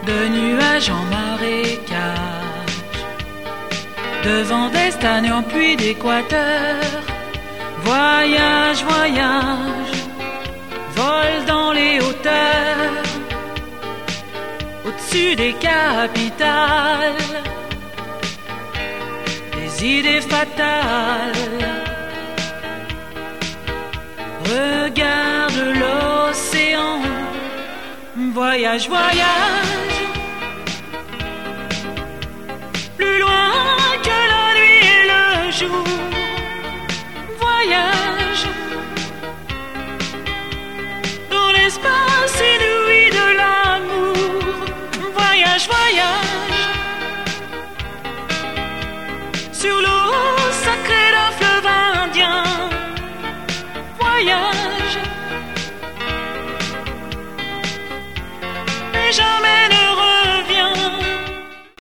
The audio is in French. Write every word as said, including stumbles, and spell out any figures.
de nuages en marécage, de vent d'Estagne en pluie d'Équateur. Voyage, voyage, vole dans les hauteurs, au-dessus des capitales, des idées fatales. Regarde l'océan, voyage, voyage, plus loin que la nuit et le jour. Voyage dans l'espace inouï de l'amour. Voyage, voyage sur l'eau sacrée d'un fleuve indien. Voyage, mais jamais